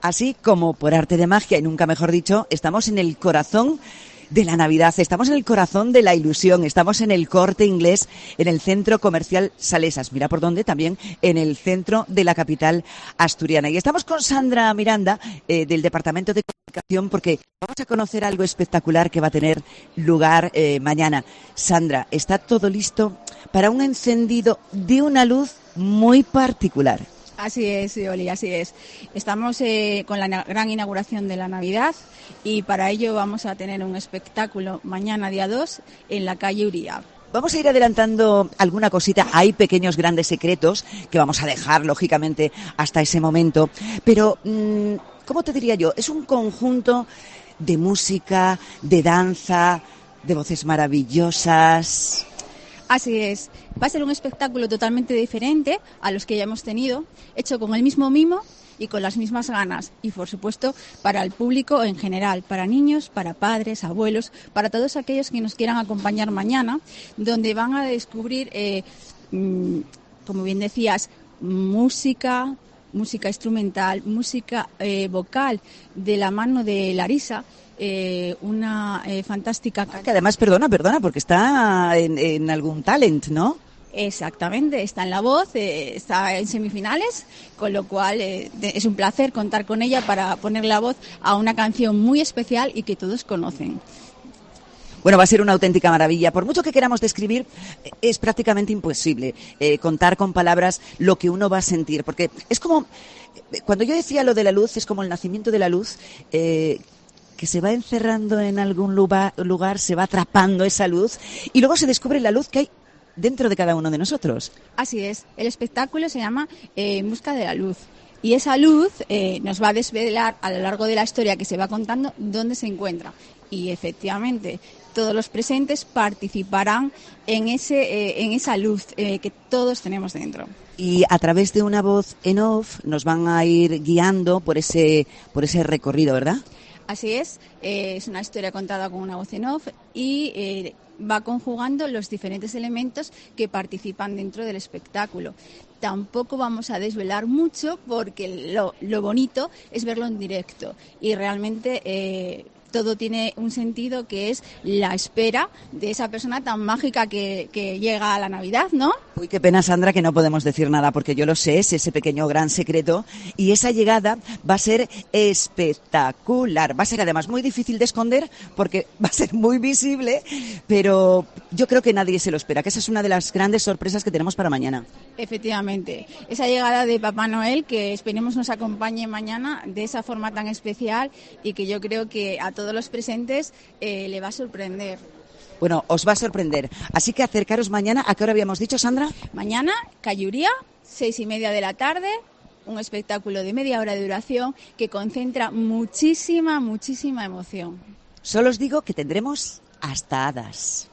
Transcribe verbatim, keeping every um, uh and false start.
Así como por arte de magia, y nunca mejor dicho, estamos en el corazón de la Navidad, estamos en el corazón de la ilusión, estamos en el Corte Inglés, en el centro comercial Salesas, mira por dónde, también en el centro de la capital asturiana. Y estamos con Sandra Miranda, eh, del Departamento de Comunicación, porque vamos a conocer algo espectacular que va a tener lugar eh, mañana. Sandra, ¿está todo listo para un encendido de una luz muy particular? Así es, Oli, así es. Estamos eh, con la gran inauguración de la Navidad y para ello vamos a tener un espectáculo mañana día dos en la calle Uría. Vamos a ir adelantando alguna cosita. Hay pequeños grandes secretos que vamos a dejar, lógicamente, hasta ese momento. Pero, ¿cómo te diría yo? Es un conjunto de música, de danza, de voces maravillosas. Así es. Va a ser un espectáculo totalmente diferente a los que ya hemos tenido, hecho con el mismo mimo y con las mismas ganas. Y, por supuesto, para el público en general, para niños, para padres, abuelos, para todos aquellos que nos quieran acompañar mañana, donde van a descubrir, eh, como bien decías, música, música instrumental, música eh, vocal, de la mano de Larisa. Eh, una eh, fantástica... Que además, perdona, perdona, porque está en, en algún talent, ¿no? Exactamente, está en La Voz, eh, está en semifinales, con lo cual eh, es un placer contar con ella para poner la voz a una canción muy especial y que todos conocen. Bueno, va a ser una auténtica maravilla. Por mucho que queramos describir, es prácticamente imposible eh, contar con palabras lo que uno va a sentir, porque es como, cuando yo decía lo de la luz, es como el nacimiento de la luz, eh, que se va encerrando en algún lugar, lugar, se va atrapando esa luz y luego se descubre la luz que hay dentro de cada uno de nosotros. Así es. El espectáculo se llama eh, En busca de la luz. Y esa luz eh, nos va a desvelar a lo largo de la historia que se va contando dónde se encuentra. Y efectivamente, todos los presentes participarán en ese eh, en esa luz eh, que todos tenemos dentro. Y a través de una voz en off nos van a ir guiando por ese por ese recorrido, ¿verdad? Así es, eh, es una historia contada con una voz en off y eh, va conjugando los diferentes elementos que participan dentro del espectáculo. Tampoco vamos a desvelar mucho porque lo, lo bonito es verlo en directo y realmente eh, todo tiene un sentido que es la espera de esa persona tan mágica que, que llega a la Navidad, ¿no? Uy, qué pena, Sandra, que no podemos decir nada, porque yo lo sé, es ese pequeño gran secreto, y esa llegada va a ser espectacular. Va a ser además muy difícil de esconder, porque va a ser muy visible, pero yo creo que nadie se lo espera, que esa es una de las grandes sorpresas que tenemos para mañana. Efectivamente, esa llegada de Papá Noel, que esperemos nos acompañe mañana de esa forma tan especial y que yo creo que a todos los presentes eh, le va a sorprender. Bueno, os va a sorprender. Así que acercaros mañana. ¿A qué hora habíamos dicho, Sandra? Mañana, calle Uría, seis y media de la tarde, un espectáculo de media hora de duración que concentra muchísima, muchísima emoción. Solo os digo que tendremos hasta hadas.